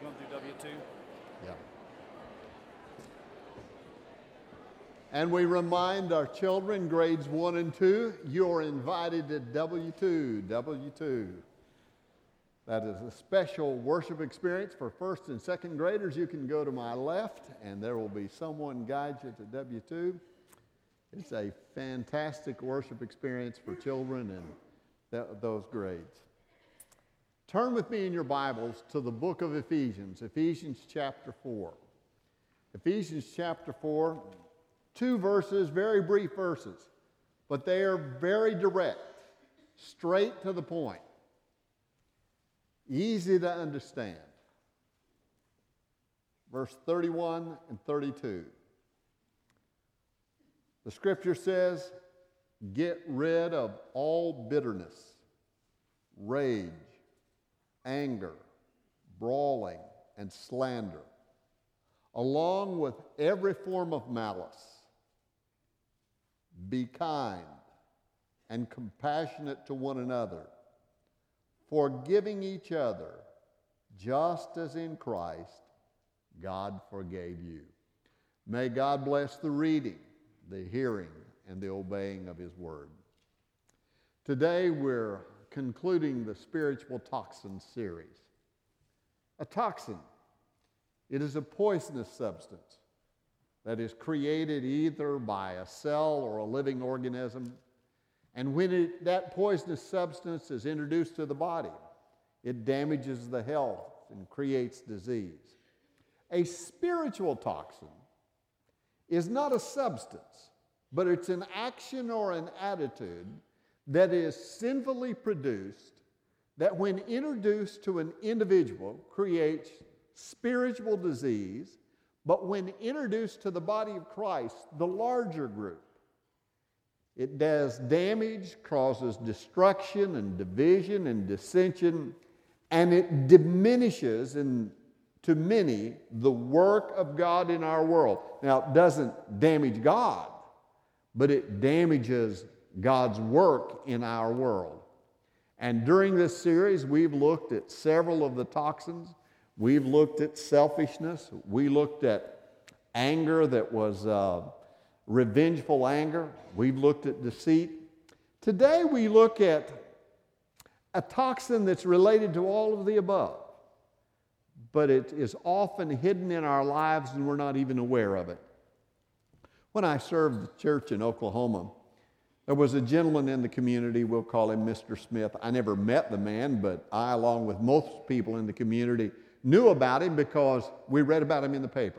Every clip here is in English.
going through W2? Yeah. And we remind our children, grades 1 and 2, you're invited to W2, W2. That is a special worship experience for first and second graders. You can go to my left, and there will be someone guide you to W2. It's a fantastic worship experience for children and those grades. Turn with me in your Bibles to the book of Ephesians, Ephesians chapter 4. Ephesians chapter 4, 2 verses, very brief verses, but they are very direct, straight to the point, easy to understand. Verse 31 and 32. The scripture says, get rid of all bitterness, rage, anger, brawling, and slander, along with every form of malice. Be kind and compassionate to one another, forgiving each other, just as in Christ God forgave you. May God bless the reading, the hearing, and the obeying of His Word. Today we're concluding the Spiritual Toxin series. A toxin, it is a poisonous substance that is created either by a cell or a living organism. And when that poisonous substance is introduced to the body, it damages the health and creates disease. A spiritual toxin is not a substance, but it's an action or an attitude that is sinfully produced, that when introduced to an individual creates spiritual disease, but when introduced to the body of Christ, the larger group, it does damage, causes destruction and division and dissension, and it diminishes to many the work of God in our world. Now, it doesn't damage God, but it damages God's work in our world. And during this series, we've looked at several of the toxins. We've looked at selfishness. We looked at anger that was revengeful anger. We've looked at deceit. Today we look at a toxin that's related to all of the above, but it is often hidden in our lives and we're not even aware of it. When I served the church in Oklahoma, there was a gentleman in the community, we'll call him Mr. Smith. I never met the man, but I, along with most people in the community, knew about him because we read about him in the paper.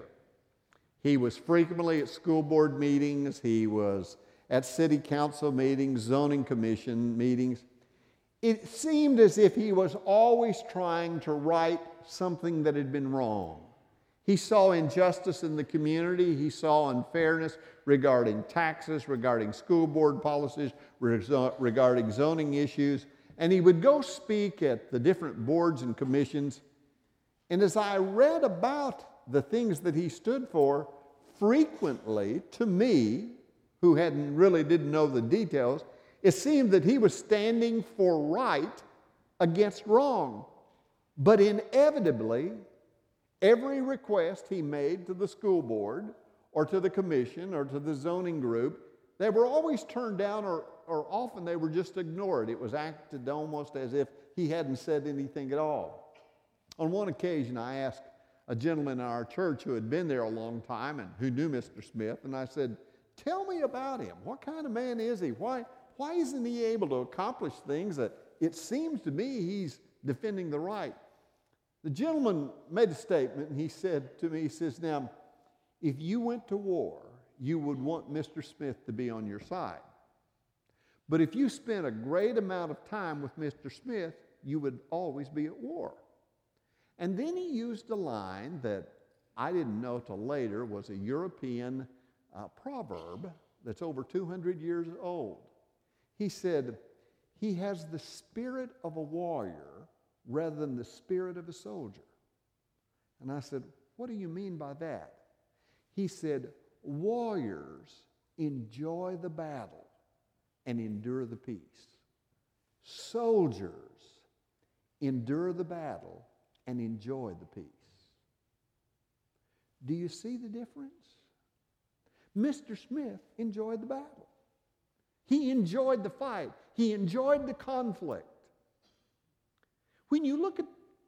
He was frequently at school board meetings. He was at city council meetings, zoning commission meetings. It seemed as if he was always trying to right something that had been wrong. He saw injustice in the community. He saw unfairness regarding taxes, regarding school board policies, regarding zoning issues. And he would go speak at the different boards and commissions. And as I read about the things that he stood for, frequently to me, who didn't know the details, it seemed that he was standing for right against wrong. But inevitably, every request he made to the school board or to the commission or to the zoning group, they were always turned down or often they were just ignored. It was acted almost as if he hadn't said anything at all. On one occasion, I asked a gentleman in our church who had been there a long time and who knew Mr. Smith, and I said, tell me about him. What kind of man is he? Why isn't he able to accomplish things that it seems to me he's defending the right? The gentleman made a statement, and he said to me, he says, now, if you went to war, you would want Mr. Smith to be on your side. But if you spent a great amount of time with Mr. Smith, you would always be at war. And then he used a line that I didn't know till later was a European proverb that's over 200 years old. He said, he has the spirit of a warrior rather than the spirit of a soldier. And I said, what do you mean by that? He said, warriors enjoy the battle and endure the peace. Soldiers endure the battle and enjoy the peace. Do you see the difference? Mr. Smith enjoyed the battle. He enjoyed the fight. He enjoyed the conflict. When you look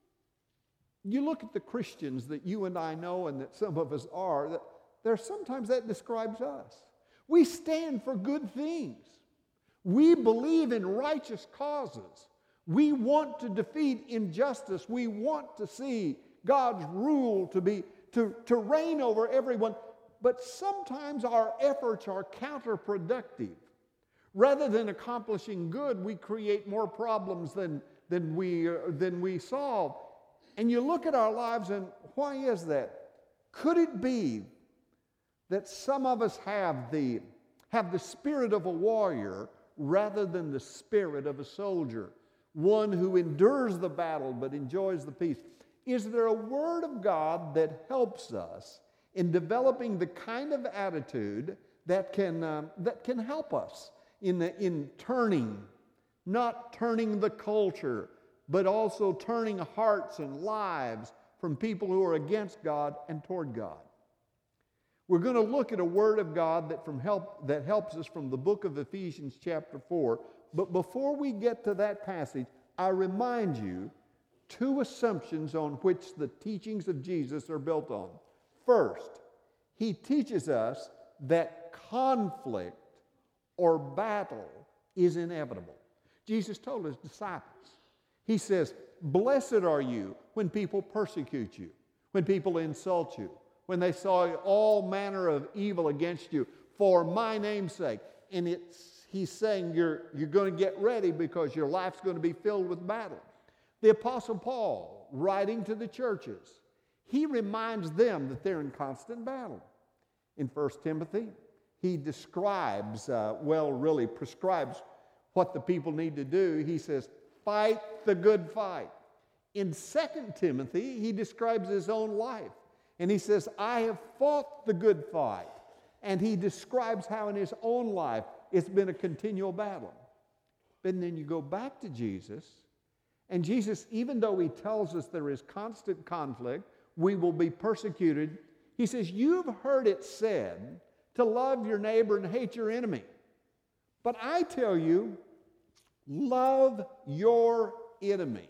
at the Christians that you and I know and that some of us are, that there's sometimes that describes us. We stand for good things. We believe in righteous causes. We want to defeat injustice. We want to see God's rule to reign over everyone. But sometimes our efforts are counterproductive. Rather than accomplishing good, we create more problems than we solve. And you look at our lives, and why is that? Could it be that some of us have the spirit of a warrior rather than the spirit of a soldier, one who endures the battle but enjoys the peace? Is there a word of God that helps us in developing the kind of attitude that can help us in turning, not turning the culture, but also turning hearts and lives from people who are against God and toward God? We're going to look at a word of God that helps us from the book of Ephesians chapter 4. But before we get to that passage, I remind you two assumptions on which the teachings of Jesus are built on. First, he teaches us that conflict or battle is inevitable. Jesus told his disciples, he says, "Blessed are you when people persecute you, when people insult you, when they say all manner of evil against you for my name's sake." And he's saying you're going to get ready because your life's going to be filled with battle. The Apostle Paul, writing to the churches, he reminds them that they're in constant battle. In 1 Timothy, he prescribes what the people need to do. He says, fight the good fight. In 2 Timothy, he describes his own life. And he says, I have fought the good fight. And he describes how in his own life it's been a continual battle. But then you go back to Jesus, and Jesus, even though he tells us there is constant conflict, we will be persecuted, he says, you've heard it said to love your neighbor and hate your enemy. But I tell you, love your enemy.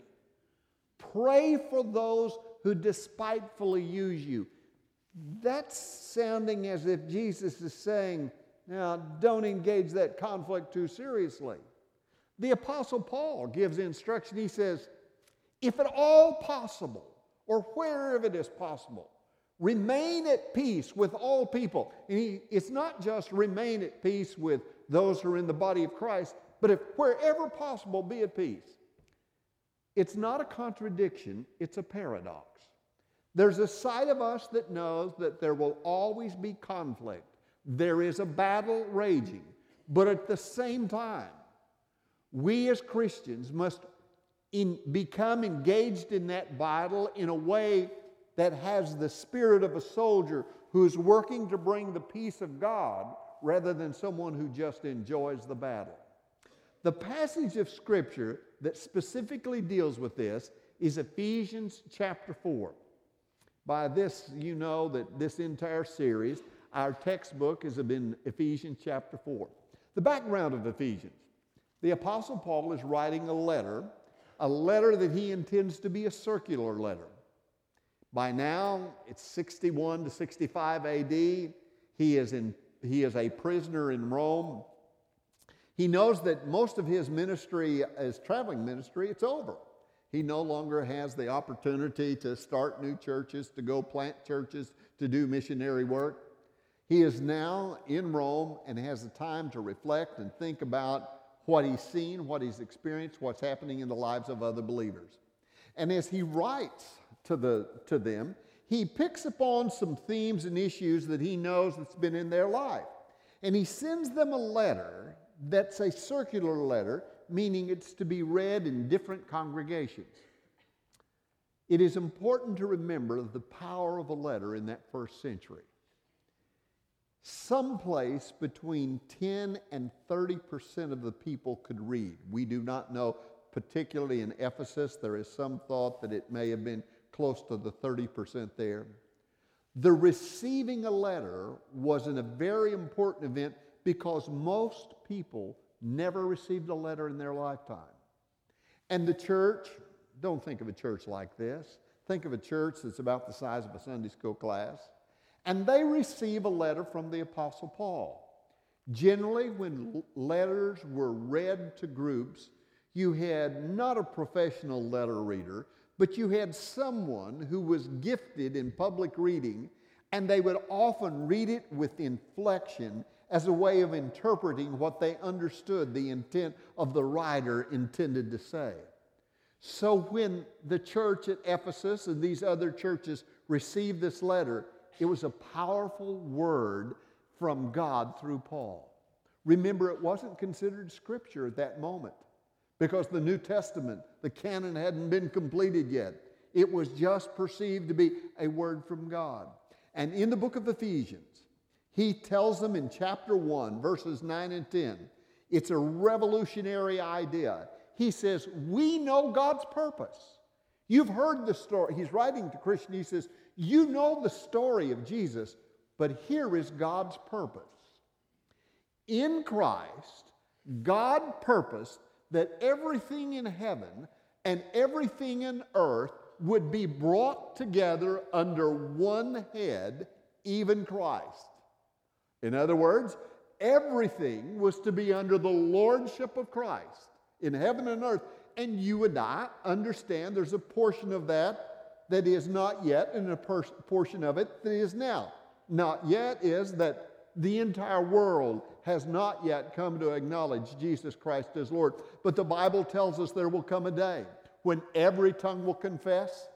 Pray for those who despitefully use you. That's sounding as if Jesus is saying, now, don't engage that conflict too seriously. The Apostle Paul gives instruction. He says, if at all possible, or wherever it is possible, remain at peace with all people. And it's not just remain at peace with those who are in the body of Christ, but if wherever possible, be at peace. It's not a contradiction, it's a paradox. There's a side of us that knows that there will always be conflict. There is a battle raging. But at the same time, we as Christians must become engaged in that battle in a way that has the spirit of a soldier who's working to bring the peace of God rather than someone who just enjoys the battle. The passage of Scripture that specifically deals with this is Ephesians chapter 4. By this, you know that this entire series, our textbook has been Ephesians chapter 4. The background of Ephesians. The Apostle Paul is writing a letter that he intends to be a circular letter. By now, it's 61 to 65 AD. He is a prisoner in Rome. He knows that most of his ministry, his traveling ministry, it's over. He no longer has the opportunity to start new churches, to go plant churches, to do missionary work. He is now in Rome and has the time to reflect and think about what he's seen, what he's experienced, what's happening in the lives of other believers. And as he writes to them, he picks upon some themes and issues that he knows that's been in their life. And he sends them a letter that's a circular letter, meaning it's to be read in different congregations. It is important to remember the power of a letter in that first century. Someplace between 10 and 30% of the people could read. We do not know, particularly in Ephesus, there is some thought that it may have been close to the 30% there. The receiving a letter was a very important event because most people never received a letter in their lifetime. And the church, don't think of a church like this. Think of a church that's about the size of a Sunday school class. And they receive a letter from the Apostle Paul. Generally, when letters were read to groups, you had not a professional letter reader, but you had someone who was gifted in public reading, and they would often read it with inflection as a way of interpreting what they understood the intent of the writer intended to say. So when the church at Ephesus and these other churches received this letter, it was a powerful word from God through Paul. Remember, it wasn't considered scripture at that moment because the New Testament, the canon hadn't been completed yet. It was just perceived to be a word from God. And in the book of Ephesians, he tells them in chapter 1, verses 9 and 10, it's a revolutionary idea. He says, we know God's purpose. You've heard the story. He's writing to Christians. He says, you know the story of Jesus, but here is God's purpose. In Christ, God purposed that everything in heaven and everything in earth would be brought together under one head, even Christ. In other words, everything was to be under the lordship of Christ in heaven and earth. And you and I understand there's a portion of that that is not yet, and a portion of it that is now. Not yet is that the entire world has not yet come to acknowledge Jesus Christ as Lord. But the Bible tells us there will come a day when every tongue will confess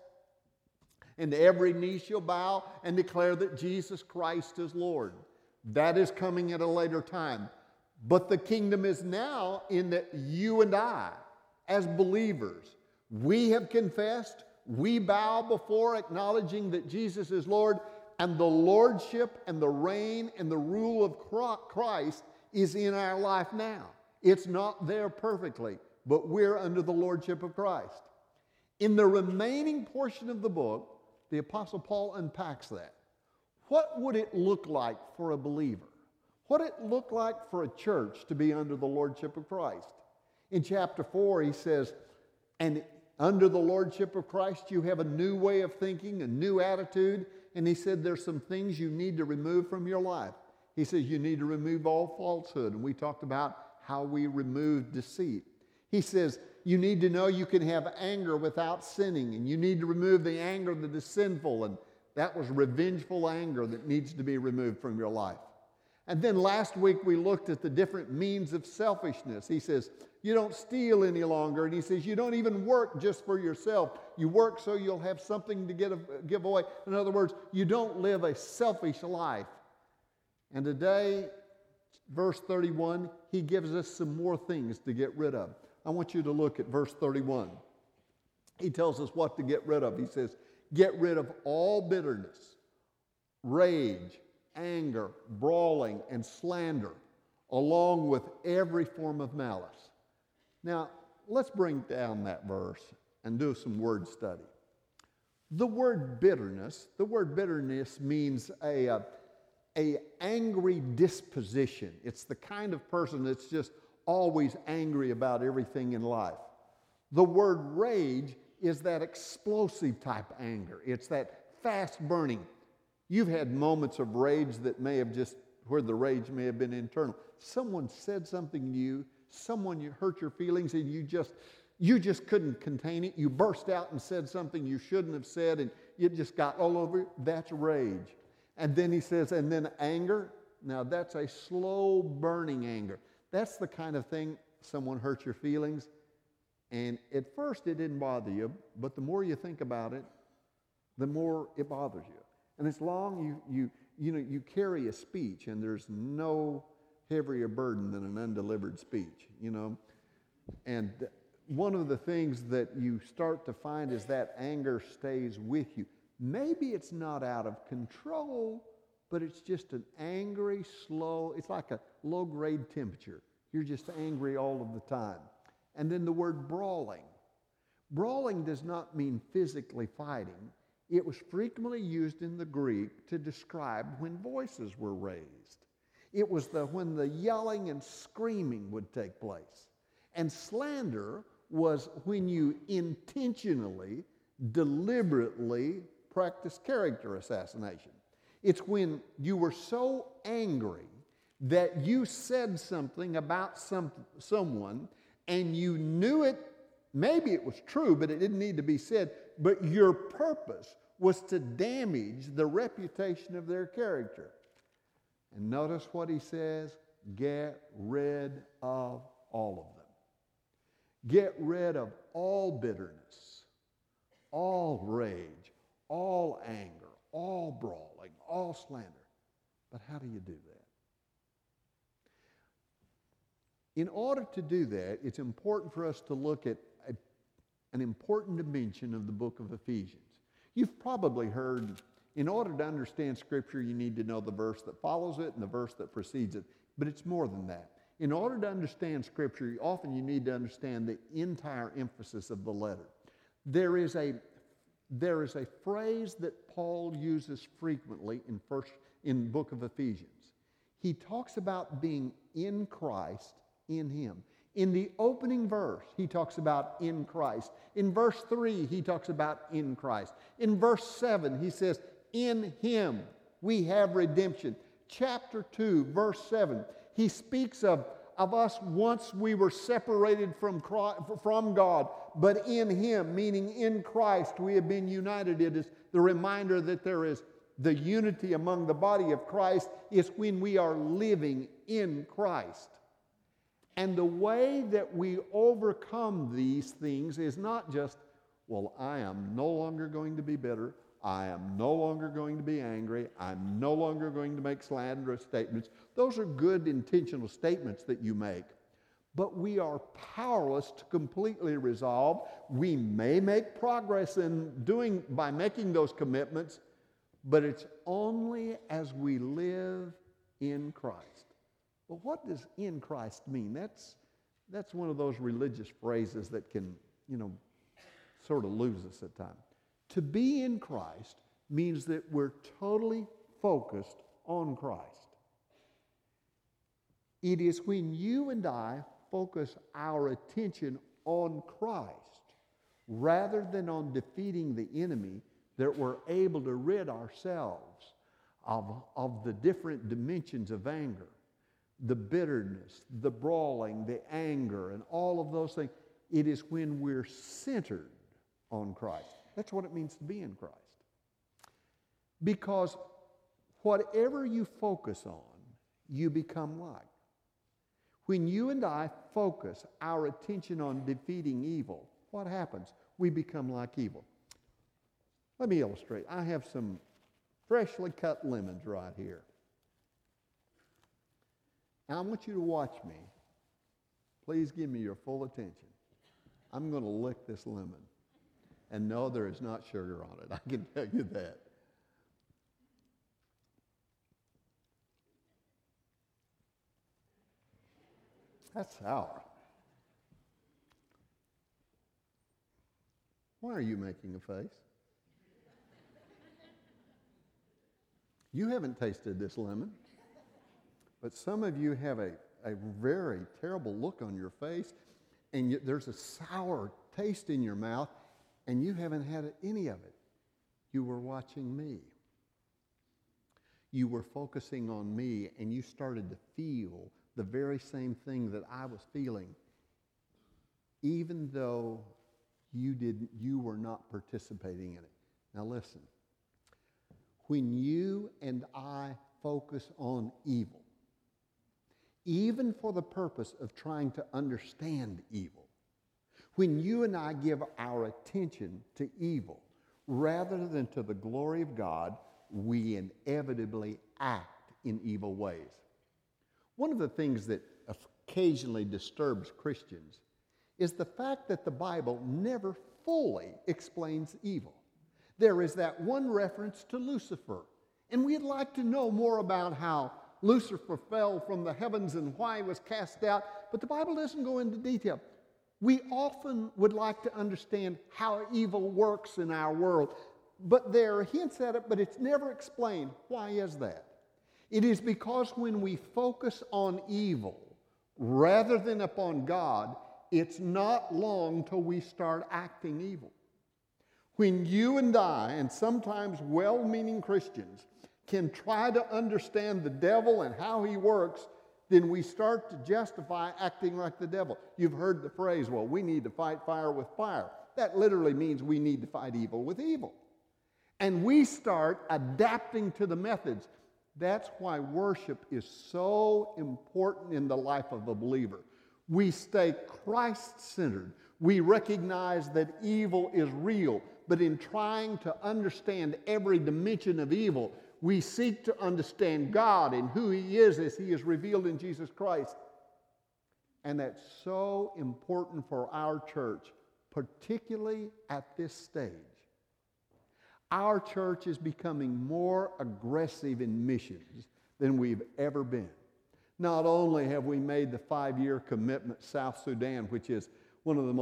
and every knee shall bow and declare that Jesus Christ is Lord. That is coming at a later time. But the kingdom is now in that you and I, as believers, we have confessed, we bow before acknowledging that Jesus is Lord, and the lordship and the reign and the rule of Christ is in our life now. It's not there perfectly, but we're under the lordship of Christ. In the remaining portion of the book, the Apostle Paul unpacks that. What would it look like for a believer? What would it look like for a church to be under the lordship of Christ? In chapter 4, he says, and under the lordship of Christ, you have a new way of thinking, a new attitude. And he said there's some things you need to remove from your life. He says you need to remove all falsehood. And we talked about how we remove deceit. He says you need to know you can have anger without sinning. And you need to remove the anger that is sinful. And that was revengeful anger that needs to be removed from your life. And then last week we looked at the different means of selfishness. He says you don't steal any longer. And he says you don't even work just for yourself. You work so you'll have something to give away. In other words, you don't live a selfish life. And today, verse 31, he gives us some more things to get rid of. I want you to look at verse 31. He tells us what to get rid of. He says, get rid of all bitterness, rage, anger, brawling, and slander, along with every form of malice. Now, let's bring down that verse and do some word study. The word bitterness means a angry disposition. It's the kind of person that's just always angry about everything in life. The word rage is that explosive type anger. It's that fast burning. You've had moments of rage that may have just, where the rage may have been internal. Someone said something to you, someone you hurt your feelings, and you just couldn't contain it. You burst out and said something you shouldn't have said, and it just got all over you. That's rage. And then he says, and then anger. Now that's a slow burning anger. That's the kind of thing, someone hurt your feelings, and at first it didn't bother you, but the more you think about it, the more it bothers you. And as long you carry a speech, and there's no heavier burden than an undelivered speech, And one of the things that you start to find is that anger stays with you. Maybe it's not out of control, but it's just an angry, slow, it's like a low-grade temperature. You're just angry all of the time. And then the word brawling. Brawling does not mean physically fighting. It was frequently used in the Greek to describe when voices were raised. It was when the yelling and screaming would take place. And slander was when you intentionally, deliberately practiced character assassination. It's when you were so angry that you said something about someone and you knew it, maybe it was true, but it didn't need to be said, but your purpose was to damage the reputation of their character. And notice what he says, get rid of all of them. Get rid of all bitterness, all rage, all anger, all brawling, all slander. But how do you do that? In order to do that, it's important for us to look at an important dimension of the book of Ephesians. You've probably heard, in order to understand Scripture, you need to know the verse that follows it and the verse that precedes it. But it's more than that. In order to understand Scripture, often you need to understand the entire emphasis of the letter. There is a phrase that Paul uses frequently in the book of Ephesians. He talks about being in Christ, in Him. In the opening verse, he talks about in Christ. In verse 3, he talks about in Christ. In verse 7, he says, in Him we have redemption. Chapter 2, verse 7, he speaks of us once we were separated from God, but in Him, meaning in Christ, we have been united. It is the reminder that there is the unity among the body of Christ is when we are living in Christ. And the way that we overcome these things is not just, well, I am no longer going to be bitter. I am no longer going to be angry. I'm no longer going to make slanderous statements. Those are good intentional statements that you make. But we are powerless to completely resolve. We may make progress by making those commitments, but it's only as we live in Christ. But what does in Christ mean? That's one of those religious phrases that can, sort of lose us at times. To be in Christ means that we're totally focused on Christ. It is when you and I focus our attention on Christ rather than on defeating the enemy that we're able to rid ourselves of the different dimensions of anger. The bitterness, the brawling, the anger, and all of those things. It is when we're centered on Christ. That's what it means to be in Christ. Because whatever you focus on, you become like. When you and I focus our attention on defeating evil, what happens? We become like evil. Let me illustrate. I have some freshly cut lemons right here. Now, I want you to watch me. Please give me your full attention. I'm going to lick this lemon. And no, there is not sugar on it. I can tell you that. That's sour. Why are you making a face? You haven't tasted this lemon. But some of you have a very terrible look on your face, and there's a sour taste in your mouth, and you haven't had any of it. You were watching me. You were focusing on me, and you started to feel the very same thing that I was feeling, even though you were not participating in it. Now listen, when you and I focus on evil, even for the purpose of trying to understand evil, when you and I give our attention to evil rather than to the glory of God, we inevitably act in evil ways. One of the things that occasionally disturbs Christians is the fact that the Bible never fully explains evil. There is that one reference to Lucifer, and we'd like to know more about how Lucifer fell from the heavens and why he was cast out, but the Bible doesn't go into detail. We often would like to understand how evil works in our world. But there are hints at it, but it's never explained. Why is that? It is because when we focus on evil rather than upon God, it's not long till we start acting evil. When you and I, and sometimes well-meaning Christians, can try to understand the devil and how he works, then we start to justify acting like the devil. You've heard the phrase, well, we need to fight fire with fire. That literally means we need to fight evil with evil. And we start adapting to the methods. That's why worship is so important in the life of a believer. We stay Christ-centered. We recognize that evil is real, but in trying to understand every dimension of evil, we seek to understand God and who He is as He is revealed in Jesus Christ. And that's so important for our church, particularly at this stage. Our church is becoming more aggressive in missions than we've ever been. Not only have we made the 5-year commitment South Sudan, which is one of the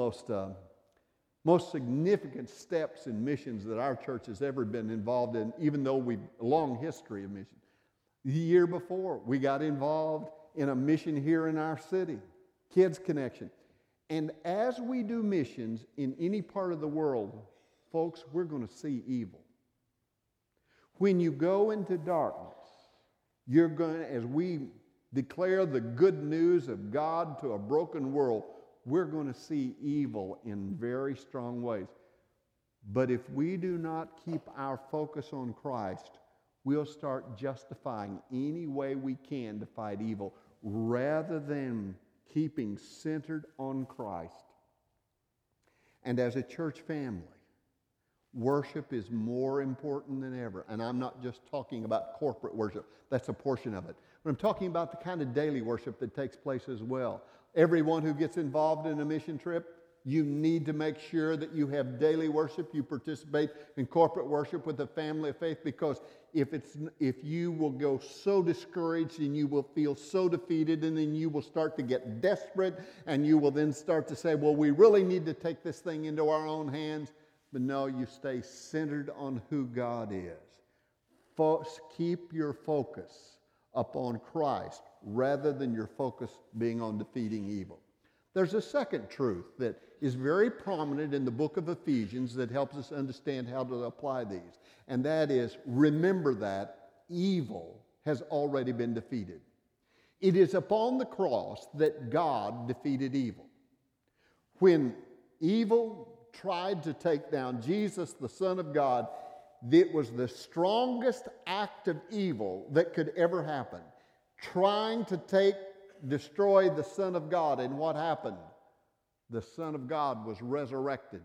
most significant steps in missions that our church has ever been involved in, even though we've a long history of missions. The year before, we got involved in a mission here in our city, Kids Connection. And as we do missions in any part of the world, folks, we're going to see evil. When you go into darkness, you're going to, as we declare the good news of God to a broken world, we're going to see evil in very strong ways. But if we do not keep our focus on Christ, we'll start justifying any way we can to fight evil rather than keeping centered on Christ. And as a church family, worship is more important than ever. And I'm not just talking about corporate worship. That's a portion of it. But I'm talking about the kind of daily worship that takes place as well. Everyone who gets involved in a mission trip, you need to make sure that you have daily worship. You participate in corporate worship with the family of faith, because if you will go so discouraged and you will feel so defeated, and then you will start to get desperate, and you will then start to say, well, we really need to take this thing into our own hands. But no, you stay centered on who God is. Folks, keep your focus upon Christ rather than your focus being on defeating evil. There's a second truth that is very prominent in the book of Ephesians that helps us understand how to apply these. And that is, remember that evil has already been defeated. It is upon the cross that God defeated evil. When evil tried to take down Jesus, the Son of God, it was the strongest act of evil that could ever happen. Trying to destroy the Son of God. And what happened? The Son of God was resurrected.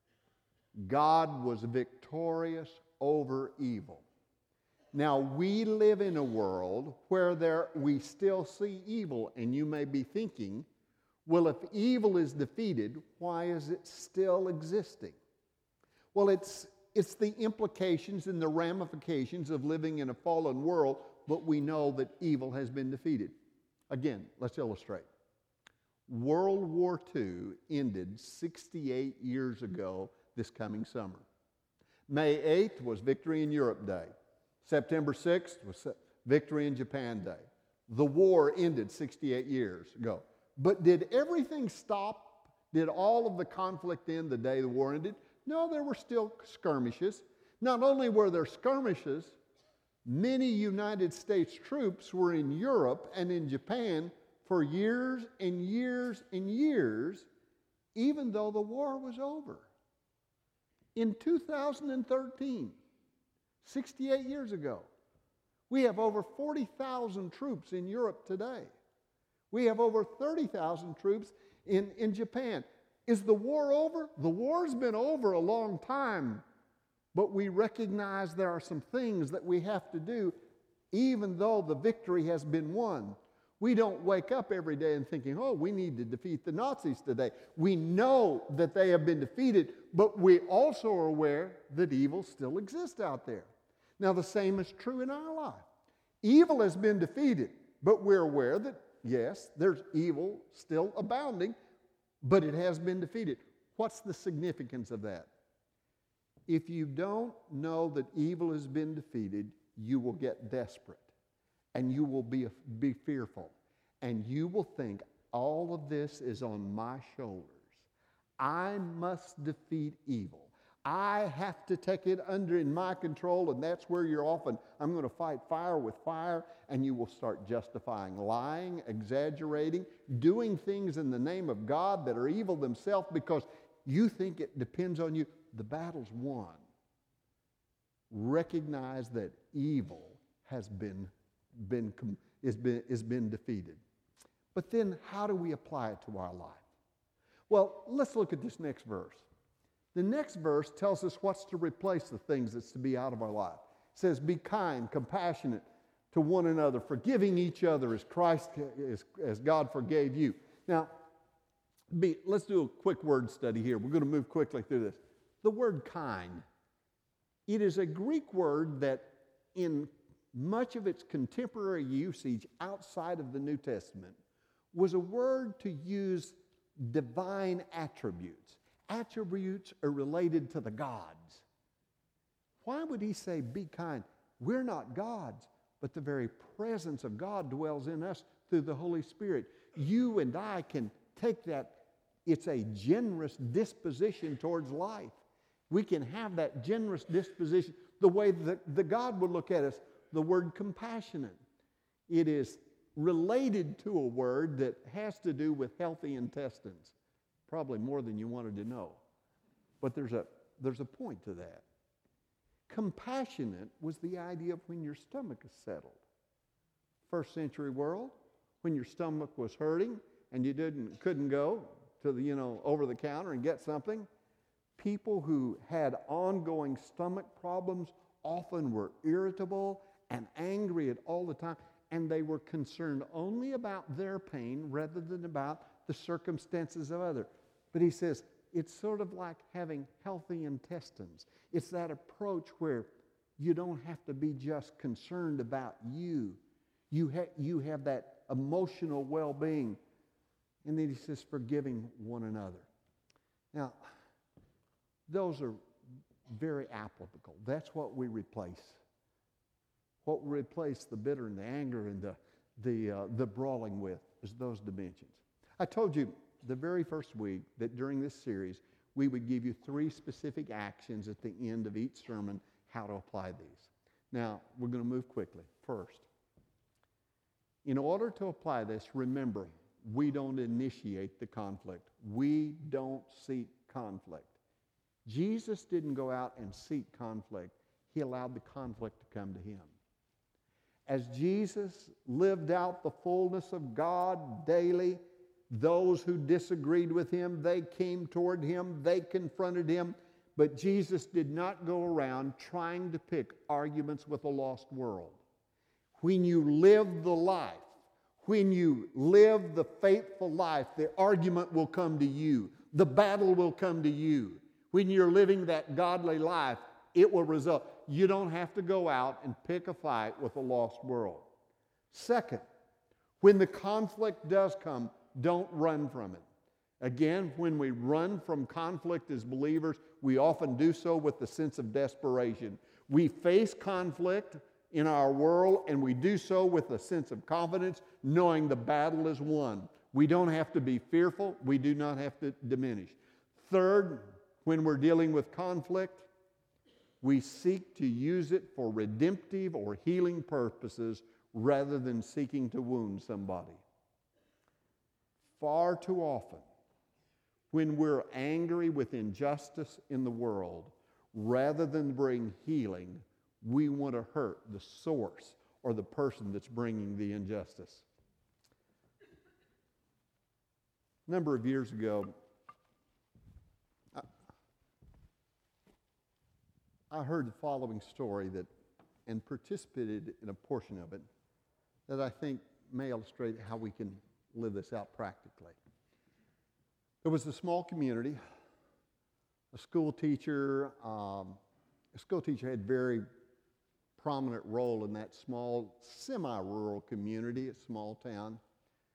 God was victorious over evil. Now, we live in a world where we still see evil, and you may be thinking, well, if evil is defeated, why is it still existing? Well, it's the implications and the ramifications of living in a fallen world, but we know that evil has been defeated. Again, let's illustrate. World War II ended 68 years ago this coming summer. May 8th was Victory in Europe Day. September 6th was Victory in Japan Day. The war ended 68 years ago. But did everything stop? Did all of the conflict end the day the war ended? No, there were still skirmishes. Not only were there skirmishes, many United States troops were in Europe and in Japan for years and years and years, even though the war was over. In 2013, 68 years ago, we have over 40,000 troops in Europe today. We have over 30,000 troops in Japan. Is the war over? The war's been over a long time, but we recognize there are some things that we have to do, even though the victory has been won. We don't wake up every day and thinking, oh, we need to defeat the Nazis today. We know that they have been defeated, but we also are aware that evil still exists out there. Now, the same is true in our life. Evil has been defeated, but we're aware that, yes, there's evil still abounding, but it has been defeated. What's the significance of that? If you don't know that evil has been defeated, you will get desperate and you will be fearful. And you will think, all of this is on my shoulders. I must defeat evil. I have to take it under in my control, and that's where you're often, I'm going to fight fire with fire, and you will start justifying lying, exaggerating, doing things in the name of God that are evil themselves because you think it depends on you. The battle's won. Recognize that evil has been defeated. But then how do we apply it to our life? Well, let's look at this next verse. The next verse tells us what's to replace the things that's to be out of our life. It says, be kind, compassionate to one another, forgiving each other as God forgave you. Now, let's do a quick word study here. We're going to move quickly through this. The word kind, it is a Greek word that in much of its contemporary usage outside of the New Testament was a word to use divine attributes. Attributes are related to the gods. Why would he say, be kind? We're not gods, but the very presence of God dwells in us through the Holy Spirit. You and I can take that. It's a generous disposition towards life. We can have that generous disposition the way that the God would look at us. The word compassionate. It is related to a word that has to do with healthy intestines. Probably more than you wanted to know. But there's a point to that. Compassionate was the idea of when your stomach is settled. First century world, when your stomach was hurting and you couldn't go to the, over the counter and get something, people who had ongoing stomach problems often were irritable and angry at all the time, and they were concerned only about their pain rather than about the circumstances of others. But he says, it's sort of like having healthy intestines. It's that approach where you don't have to be just concerned about you. You have that emotional well-being. And then he says, forgiving one another. Now, those are very applicable. That's what we replace. What we replace the bitter and the anger and the brawling with is those dimensions. I told you the very first week that during this series, we would give you 3 specific actions at the end of each sermon, how to apply these. Now, we're going to move quickly. First, in order to apply this, remember, we don't initiate the conflict. We don't seek conflict. Jesus didn't go out and seek conflict. He allowed the conflict to come to him. As Jesus lived out the fullness of God daily, those who disagreed with him, they came toward him, they confronted him, but Jesus did not go around trying to pick arguments with a lost world. When you live the life, when you live the faithful life, the argument will come to you. The battle will come to you. When you're living that godly life, it will result. You don't have to go out and pick a fight with a lost world. Second, when the conflict does come, don't run from it. Again, when we run from conflict as believers, we often do so with the sense of desperation. We face conflict in our world, and we do so with a sense of confidence, knowing the battle is won. We don't have to be fearful. We do not have to diminish. Third, when we're dealing with conflict, we seek to use it for redemptive or healing purposes rather than seeking to wound somebody. Far too often, when we're angry with injustice in the world, rather than bring healing, we want to hurt the source or the person that's bringing the injustice. A number of years ago, I heard the following story and participated in a portion of it that I think may illustrate how we can live this out practically. There was a small community. A school teacher had a very prominent role in that small, semi-rural community, a small town.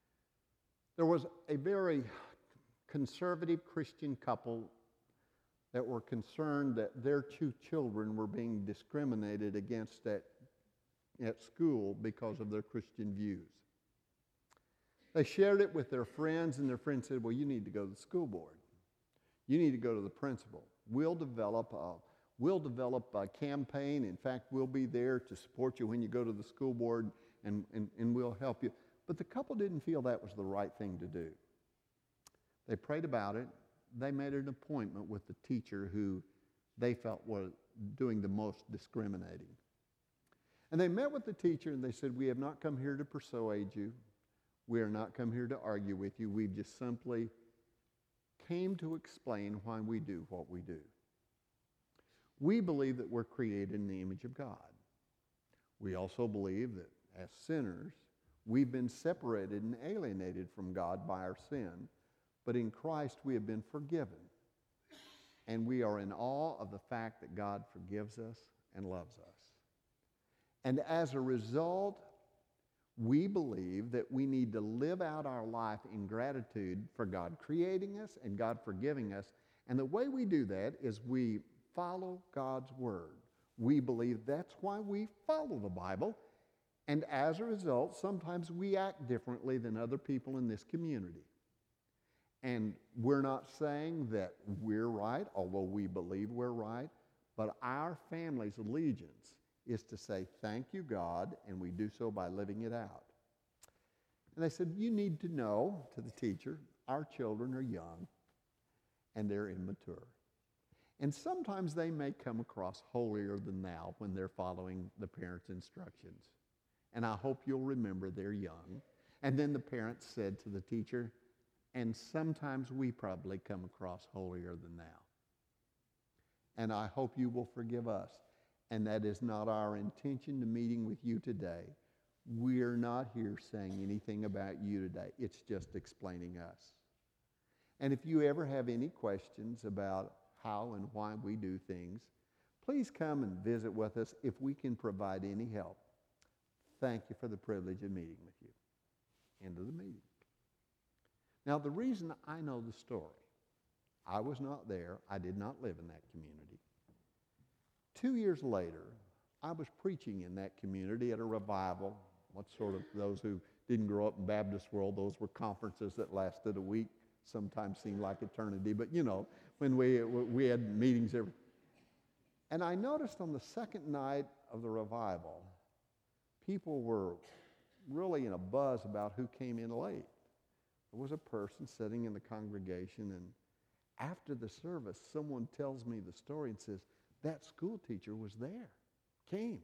There was a very conservative Christian couple that were concerned that their two children were being discriminated against at school because of their Christian views. They shared it with their friends, and their friends said, well, you need to go to the school board. You need to go to the principal. We'll develop a campaign. In fact, we'll be there to support you when you go to the school board, and we'll help you. But the couple didn't feel that was the right thing to do. They prayed about it. They made an appointment with the teacher who they felt was doing the most discriminating. And they met with the teacher, and they said, we have not come here to persuade you. We are not come here to argue with you. We've just simply came to explain why we do what we do. We believe that we're created in the image of God. We also believe that as sinners, we've been separated and alienated from God by our sin, but in Christ we have been forgiven. And we are in awe of the fact that God forgives us and loves us. And as a result, we believe that we need to live out our life in gratitude for God creating us and God forgiving us. And the way we do that is we follow God's Word. We believe that's why we follow the Bible. And as a result, sometimes we act differently than other people in this community. And we're not saying that we're right, although we believe we're right, but our family's allegiance is to say, thank you, God, and we do so by living it out. And they said, you need to know, to the teacher, our children are young and they're immature. And sometimes they may come across holier than thou when they're following the parents' instructions. And I hope you'll remember they're young. And then the parents said to the teacher, and sometimes we probably come across holier than thou. And I hope you will forgive us. And that is not our intention to meeting with you today. We're not here saying anything about you today. It's just explaining us. And if you ever have any questions about how and why we do things, please come and visit with us if we can provide any help. Thank you for the privilege of meeting with you. End of the meeting. Now, the reason I know the story, I was not there. I did not live in that community. 2 years later, I was preaching in that community at a revival. What sort of, those who didn't grow up in Baptist world, those were conferences that lasted a week, sometimes seemed like eternity. But you know, when we had meetings every. And I noticed on the second night of the revival, people were really in a buzz about who came in late. There was a person sitting in the congregation, and after the service, someone tells me the story and says, that school teacher was there, came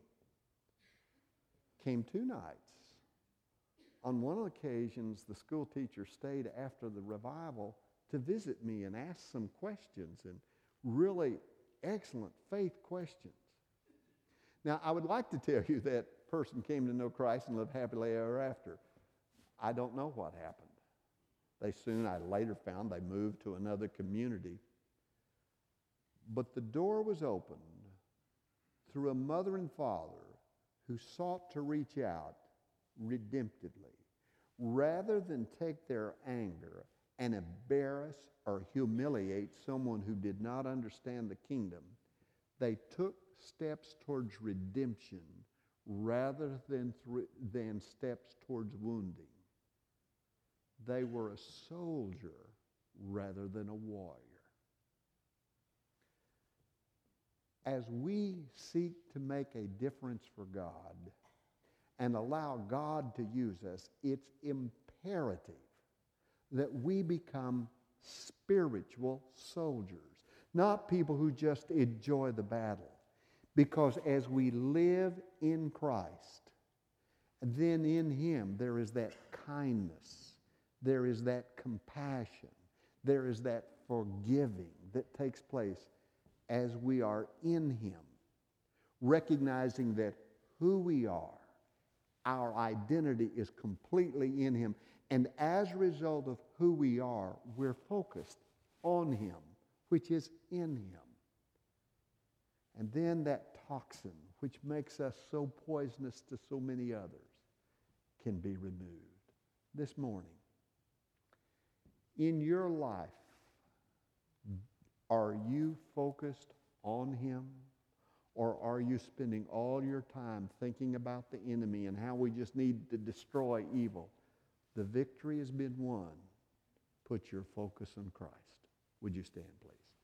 2 nights. On one of the occasions, the school teacher stayed after the revival to visit me and ask some questions, and really excellent faith questions. Now, I would like to tell you that person came to know Christ and lived happily ever after. I don't know what happened. I later found they moved to another community. But the door was opened through a mother and father who sought to reach out redemptively. Rather than take their anger and embarrass or humiliate someone who did not understand the kingdom, they took steps towards redemption rather than steps towards wounding. They were a soldier rather than a warrior. As we seek to make a difference for God and allow God to use us, it's imperative that we become spiritual soldiers, not people who just enjoy the battle. Because as we live in Christ, then in Him there is that kindness, there is that compassion, there is that forgiving that takes place as we are in Him, recognizing that who we are, our identity is completely in Him. And as a result of who we are, we're focused on Him, which is in Him. And then that toxin, which makes us so poisonous to so many others, can be removed. This morning, in your life, Are you focused on Him? Or are you spending all your time thinking about the enemy and how we just need to destroy evil? The victory has been won. Put your focus on Christ. Would you stand, please?